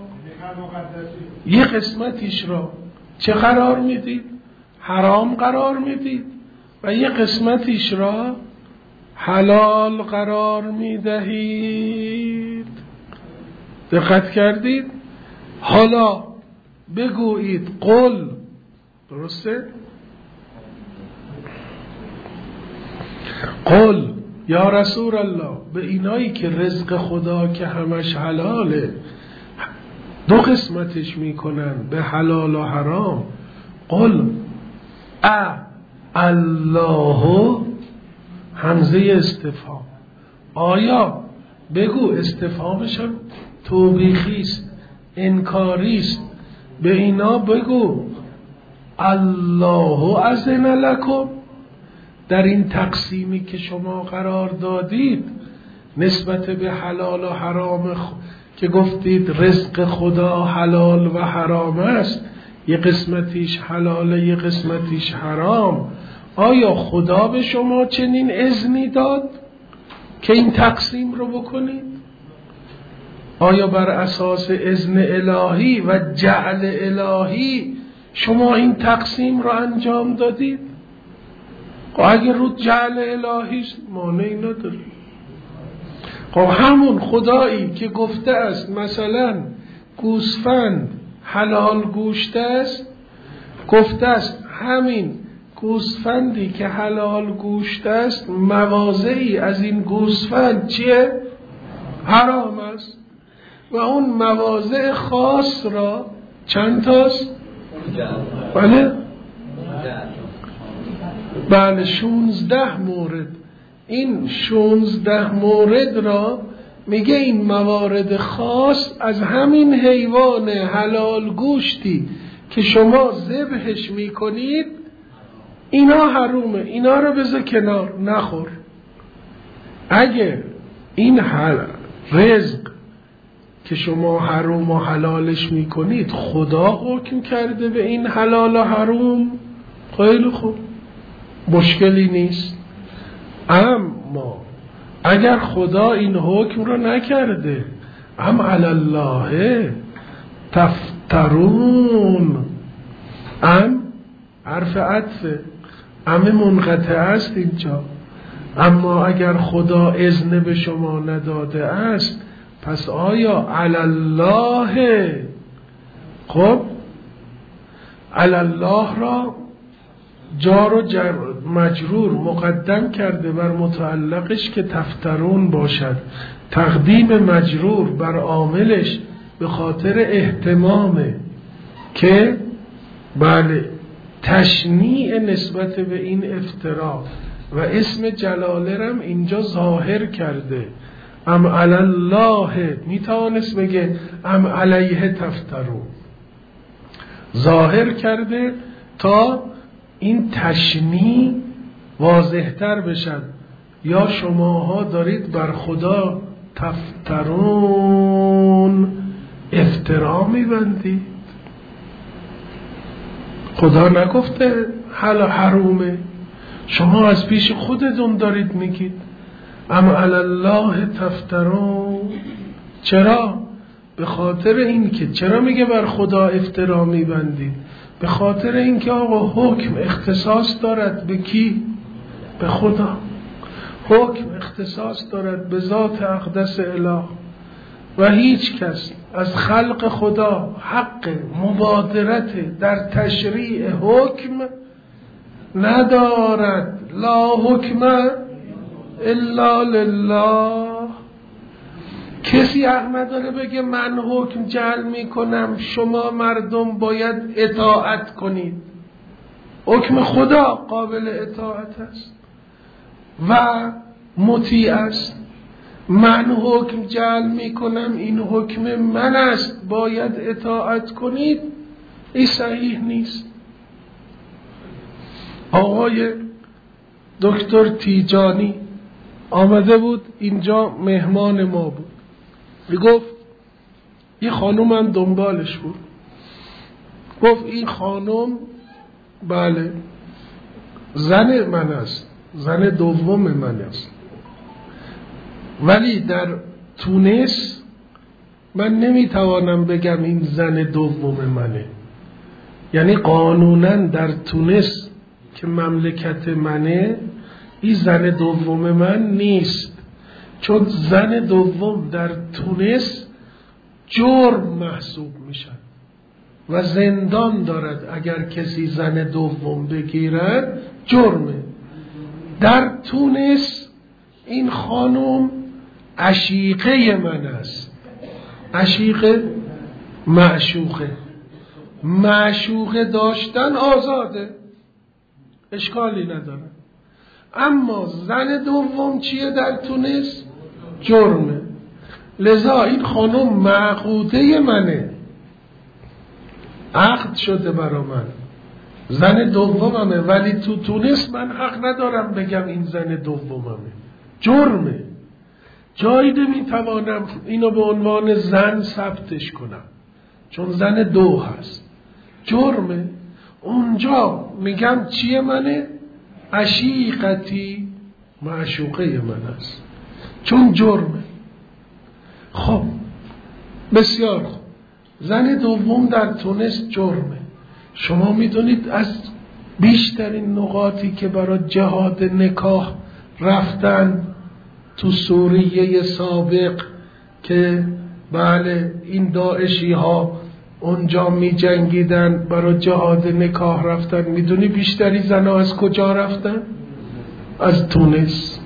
یه قسمتیش را چه قرار میدید؟ حرام قرار میدید و یه قسمتیش را حلال قرار میدهید. دقت کردید؟ حالا بگویید قل، درسته؟ قل یا رسول الله، به اینایی که رزق خدا که همش حلاله دو قسمتش میکنن به حلال و حرام، قل ا الله، همزه استفهام، آیا بگو، استفهامش هم توبیخی است، انکاری است، به اینا بگو الله اذن لکم، در این تقسیمی که شما قرار دادید نسبت به حلال و حرام خ... که گفتید رزق خدا حلال و حرام است، یه قسمتیش حلاله یه قسمتیش حرام، آیا خدا به شما چنین اذنی داد که این تقسیم رو بکنید؟ آیا بر اساس اذن الهی و جعل الهی شما این تقسیم رو انجام دادید؟ خب اگر رو جعل الهیست مانعی نداره. خب همون خدایی که گفته است مثلا گوسفند حلال گوشت است، گفته است همین گوسفندی که حلال گوشت است مواضعی از این گوسفند چیه؟ حرام است. و اون مواضع خاص را چند تاست؟ بله؟ بله شونزده مورد. این شونزده مورد را میگه این موارد خاص از همین حیوان حلال گوشتی که شما ذبحش میکنید اینا حرومه، اینا رو بذار کنار نخور. اگه این حل رزق که شما حروم و حلالش میکنید خدا حکم کرده به این حلال و حروم، خیلی خوب، مشکلی نیست. اما اگر خدا این حکم رو نکرده، ام علی الله تفترون، ام حرف عطفه، ام منقطع است اینجا. اما اگر خدا اذن به شما نداده است پس آیا علی الله، خب علی الله را جار و جر مجرور مقدم کرده بر متعلقش که تفترون باشد. تقدیم مجرور بر عاملش به خاطر اهتمامه که بله تشنیع نسبت به این افترا و اسم جلاله رم اینجا ظاهر کرده. ام علی الله میتوانست بگه ام علیه تفترون، ظاهر کرده تا این تشنیع واضح‌تر بشد. یا شماها دارید بر خدا تفترون افترا میبندید. خدا نگفته حل حرومه، شما از پیش خودتون دارید میگید ام علی الله تفترون. چرا؟ به خاطر این که چرا میگه بر خدا افترا میبندید؟ به خاطر اینکه آقا حکم اختصاص دارد به کی؟ به خدا. حکم اختصاص دارد به ذات اقدس اله و هیچ کس از خلق خدا حق مبادرت در تشریع حکم ندارد. لا حکم الا لله. کسی حق نداره بگه من حکم جعل میکنم شما مردم باید اطاعت کنید. حکم خدا قابل اطاعت است و مطیع است. من حکم جعل میکنم این حکم من است باید اطاعت کنید، این صحیح نیست. آقای دکتر تیجانی آمده بود اینجا، مهمان ما بود. میگفت این خانوم هم دنبالش بود. گفت این خانوم بله زن من است، زن دوم من است، ولی در تونس من نمیتوانم بگم این زن دوم منه. یعنی قانونا در تونس که مملکت منه این زن دوم من نیست، چون زن دوم در تونس جرم محسوب میشن و زندان دارد. اگر کسی زن دوم بگیرد جرمه. در تونس این خانم عشیقه من است. عشیقه معشوقه. معشوقه داشتن آزاده، اشکالی نداره. اما زن دوم چیه در تونس؟ جرمه. لذا این خانم معقوده منه، عقد شده برا من، زن دوممه، ولی تو تونس من حق ندارم بگم این زن دوممه، جرمه. جایی نمیتوانم اینو به عنوان زن ثبتش کنم چون زن دو هست، جرمه. اونجا میگم چیه منه؟ عشیقتی، معشوقه من است، چون جرمه. خب بسیار خوب، زن دوم در تونس جرمه. شما میدونید از بیشترین نقاطی که برای جهاد نکاح رفتن تو سوریه سابق که بله این داعشی ها اونجا می جنگیدن، برای جهاد نکاح رفتن. میدونی بیشتری زنها از کجا رفتن؟ از تونس.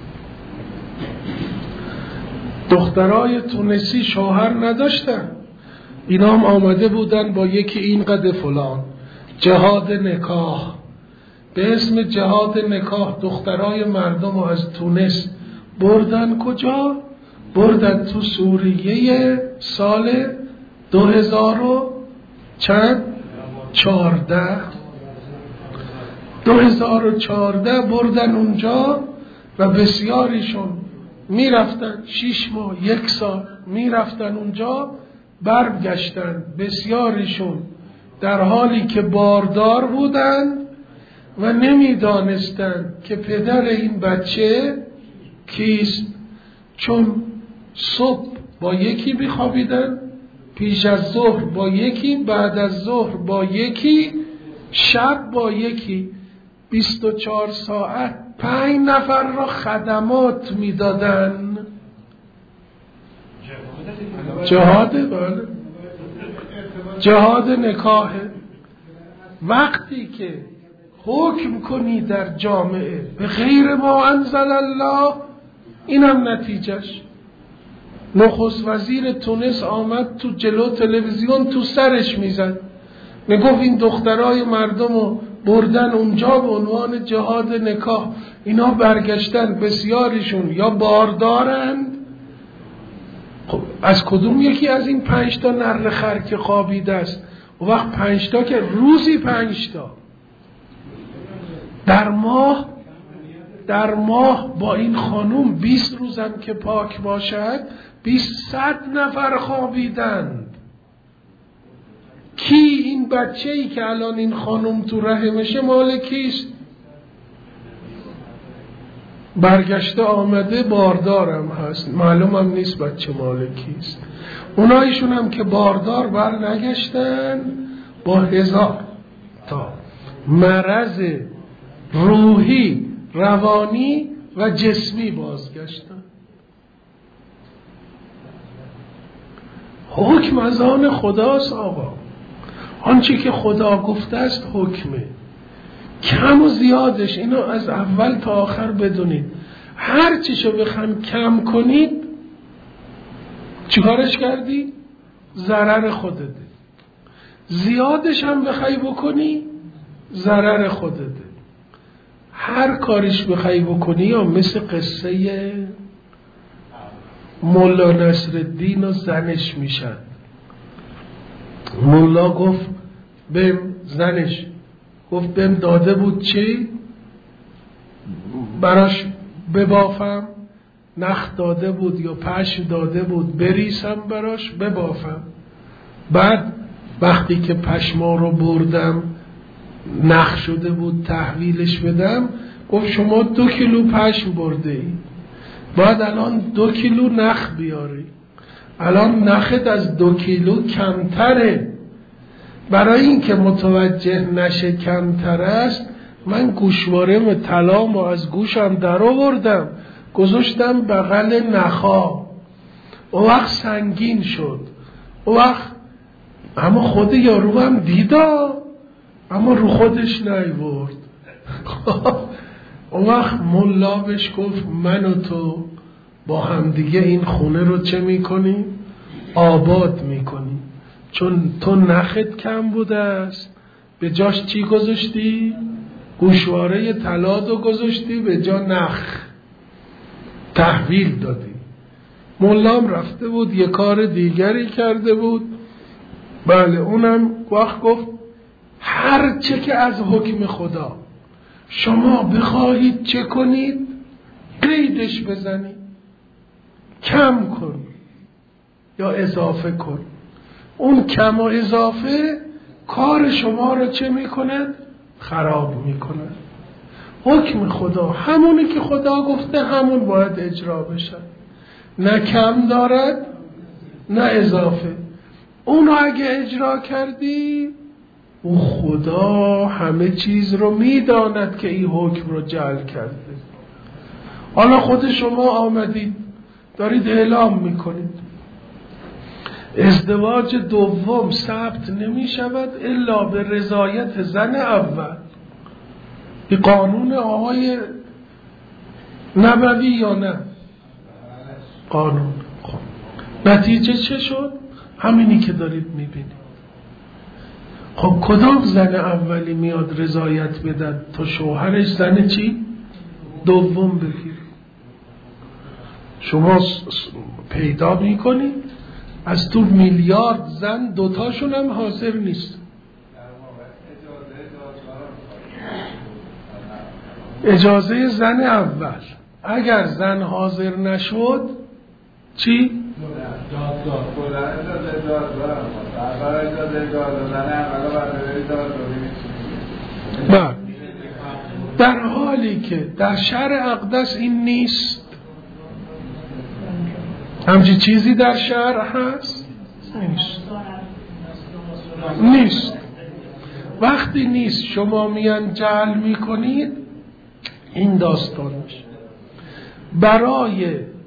دخترای تونسی شوهر نداشتن، اینا هم آمده بودن با یکی اینقدر فلان جهاد نکاح. به اسم جهاد نکاح دخترای مردم رو از تونس بردن کجا؟ بردن تو سوریه سال دو هزار و چند؟ چارده دو هزار و چارده بردن اونجا و بسیاریشون میرفتن شیش ماه یک سال میرفتن اونجا، برگشتن بسیاریشون در حالی که باردار بودن و نمیدانستن که پدر این بچه کیست، چون صبح با یکی بخوابیدن، پیش از ظهر با یکی، بعد از ظهر با یکی، شب با یکی. بیست و چهار ساعت پنج نفر را خدمات میدادن. جهاده، بله، جهاد نکاحه. وقتی که حکم کنی در جامعه به غیر ما انزل الله، اینم نتیجهش. نخست وزیر تونس آمد تو جلو تلویزیون تو سرش میزد، میگفت این دخترای مردم رو بردن اونجا به عنوان جهاد نکاح، اینا برگشتن بسیاریشون یا باردارند. خب از کدوم یکی از این پنج تا نره خر که خوابیده است؟ و وقت پنج تا که روزی پنج تا در ماه در ماه با این خانوم بیست روزم که پاک باشد بیست صد نفر خوابیدند. کی این بچه ای که الان این خانوم تو رحمشه مال کیست؟ برگشته آمده باردارم هست، معلومم نیست بچه مال کیست. اونایشون هم که باردار بر نگشتن با هزار تا مرض روحی، روانی و جسمی بازگشتن. حکم از آن خداست آقا. آنچه که خدا گفته است حکمه، کم و زیادش اینو از اول تا آخر بدونید. هر چیشو بخوایم کم کنید چیکارش کردی؟ ضرر خودته. زیادش هم بخوای بکنی ضرر خودته. هر کارش بخوای بکنی یا مثل قصه مولا نصرالدین و زنش میشن. مولا گفت بهم، زنش گفت بهم داده بود چی؟ براش ببافم، نخ داده بود یا پشم داده بود بریسم براش ببافم. بعد وقتی که پشما رو بردم نخ شده بود تحویلش بدم، گفت شما دو کیلو پشم برده ای، باید الان دو کیلو نخ بیاری. الان نخت از دو کیلو کمتره. برای اینکه متوجه نشه کمتر است، من گوشواره طلام و از گوشم در آوردم گذاشتم بغل نخا. او وقت سنگین شد. او وقت اما خود یارو هم دیدا، اما رو خودش نیورد. اون وقت ملا بهش گفت من و تو با همدیگه این خونه رو چه میکنی؟ آباد میکنی. چون تو نخت کم بوده است، به جاش چی گذاشتی؟ گوشواره طلا رو گذاشتی، به جا نخ تحویل دادی. ملام رفته بود یه کار دیگری کرده بود. بله، اونم وقت گفت هر چه که از حکم خدا شما بخواهید چه کنید، قیدش بزنید، کم کن یا اضافه کن. اون کم و اضافه کار شما رو چه میکنن؟ خراب میکنن. حکم خدا همونی که خدا گفته همون باید اجرا بشه، نه کم دارد نه اضافه. اونو اگه اجرا کردی، او خدا همه چیز رو میداند که این حکم رو جعل کرده. حالا خود شما آمدید دارید اعلام میکنید، ازدواج دوم ثبت نمی شود الا به رضایت زن اول. این قانون آقای نبوی یا نه؟ قانون. خب نتیجه چه شد؟ همینی که دارید میبینید. خب کدام زن اولی میاد رضایت بدن تا شوهرش زن چی؟ دوم بگیره؟ شما پیدا میکنید از تو میلیارد زن دوتاشون هم حاضر نیست. اجازه زن اول. اگر زن حاضر نشد چی؟ بله. در حالی که در شرع اقدس این نیست. همچی چیزی در شرع هست؟ نیست. نیست. وقتی نیست شما میان جعل میکنید، این داستان میشه. برای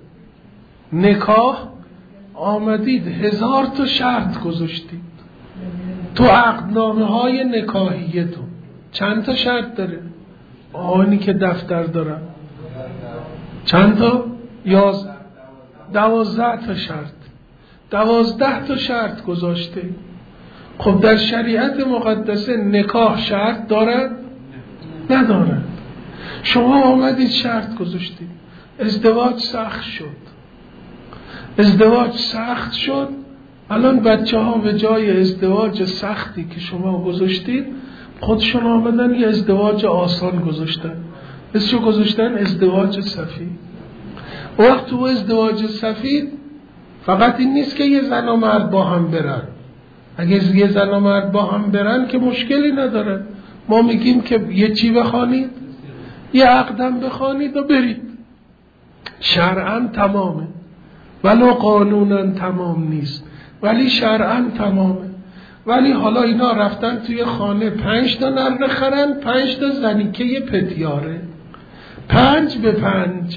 نکاح آمدید هزار تا شرط گذاشتید تو عقدنامه های نکاحیتون. چند تا شرط داره؟ آنی که دفتر دارن چند تا؟ یاز دوازده تا شرط. دوازده تا شرط گذاشته. خب در شریعت مقدسه نکاح شرط دارد؟ ندارد. شما آمدید شرط گذاشتید، ازدواج سخت شد. ازدواج سخت شد. الان بچه ها به جای ازدواج سختی که شما گذاشتید خودشون آمدن یه ازدواج آسان گذاشتن. اسمشو گذاشتن ازدواج سفید. وقت تو ازدواج سفید فقط این نیست که یه زن و مرد با هم برن. اگه یه زن و مرد با هم برن که مشکلی ندارن. ما میگیم که یه چی بخوانید، یه عقدم بخوانید و برید. شرعاً تمامه، ولو قانوناً تمام نیست، ولی شرعاً تمامه. ولی حالا اینا رفتن توی خانه پنج تا نر خرن، پنج تا زنیکه یه پتیاره، پنج به پنج،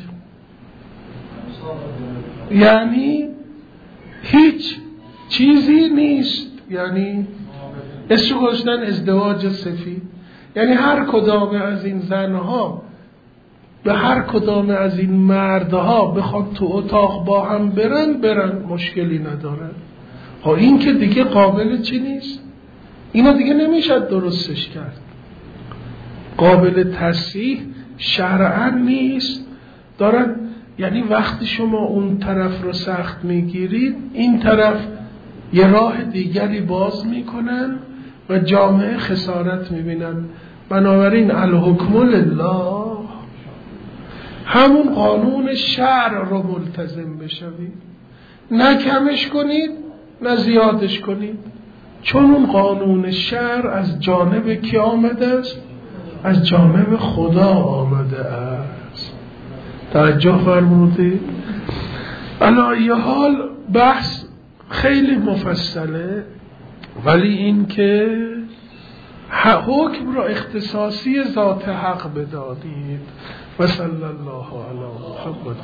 یعنی هیچ چیزی نیست. یعنی اسمش گذاشتن ازدواج سفید. یعنی هر کدام از این زنها به هر کدام از این مردها بخواد تو اتاق با هم برن برن مشکلی ندارن. ها این که دیگه قابل چی نیست؟ اینا دیگه نمیشه درستش کرد. قابل تصحیح شرعاً نیست. دارن یعنی وقتی شما اون طرف رو سخت میگیرید، این طرف یه راه دیگری باز میکنن و جامعه خسارت میبینن. بنابراین الحکم لله، همون قانون شرع رو ملتزم بشوید، نه کمش کنید نه زیادش کنید، چون اون قانون شرع از جانب کی آمده است؟ از جانب خدا آمده است. توجه فرمودید؟ علی حال بحث خیلی مفصله، ولی این که حکم را اختصاصی ذات حق بدادید. و صلی الله علی محمد.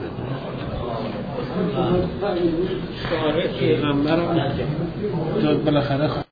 شارع پیغمبر بالاخره